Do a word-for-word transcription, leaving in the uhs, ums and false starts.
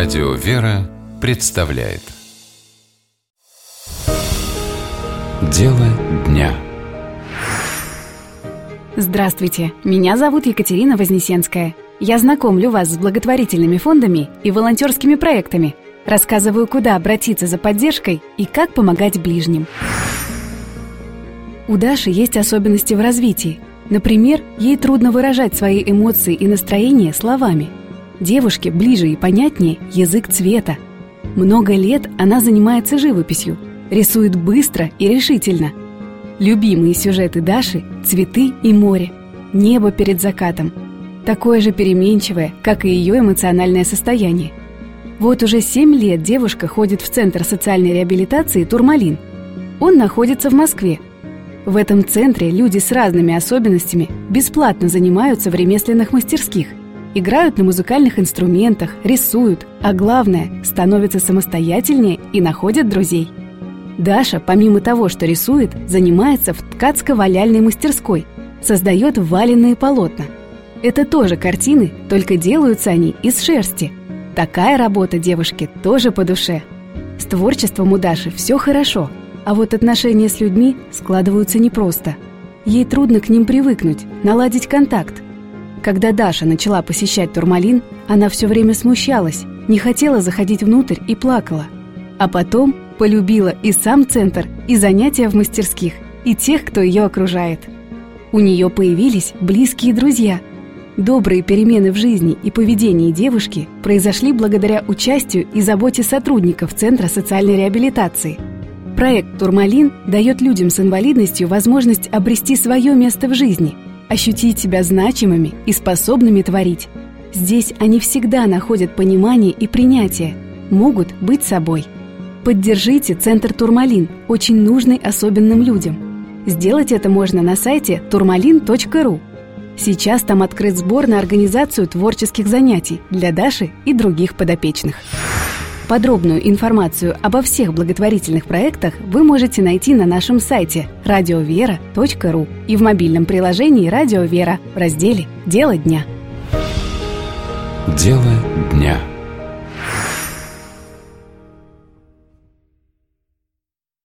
Радио «Вера» представляет Дело дня. Здравствуйте, меня зовут Екатерина Вознесенская. Я знакомлю вас с благотворительными фондами и волонтерскими проектами. Рассказываю, куда обратиться за поддержкой и как помогать ближним. У Даши есть особенности в развитии. Например, ей трудно выражать свои эмоции и настроения словами. Девушке ближе и понятнее язык цвета. Много лет она занимается живописью, рисует быстро и решительно. Любимые сюжеты Даши – цветы и море, небо перед закатом. Такое же переменчивое, как и ее эмоциональное состояние. Вот уже семь лет девушка ходит в Центр социальной реабилитации «Турмалин». Он находится в Москве. В этом центре люди с разными особенностями бесплатно занимаются в ремесленных мастерских, играют на музыкальных инструментах, рисуют, а главное, становятся самостоятельнее и находят друзей. Даша, помимо того, что рисует, занимается в ткацко-валяльной мастерской, создает валенные полотна. Это тоже картины, только делаются они из шерсти. Такая работа девушке тоже по душе. С творчеством у Даши все хорошо, а вот отношения с людьми складываются непросто. Ей трудно к ним привыкнуть, наладить контакт. Когда Даша начала посещать Турмалин, она все время смущалась, не хотела заходить внутрь и плакала. А потом полюбила и сам центр, и занятия в мастерских, и тех, кто ее окружает. У нее появились близкие друзья. Добрые перемены в жизни и поведении девушки произошли благодаря участию и заботе сотрудников Центра социальной реабилитации. Проект «Турмалин» дает людям с инвалидностью возможность обрести свое место в жизни, ощутить себя значимыми и способными творить. Здесь они всегда находят понимание и принятие, могут быть собой. Поддержите Центр «Турмалин», очень нужный особенным людям. Сделать это можно на сайте турмалин точка ру. Сейчас там открыт сбор на организацию творческих занятий для Даши и других подопечных. Подробную информацию обо всех благотворительных проектах вы можете найти на нашем сайте радио вера точка ру и в мобильном приложении «Радио Вера» в разделе «Дело дня». Дело дня.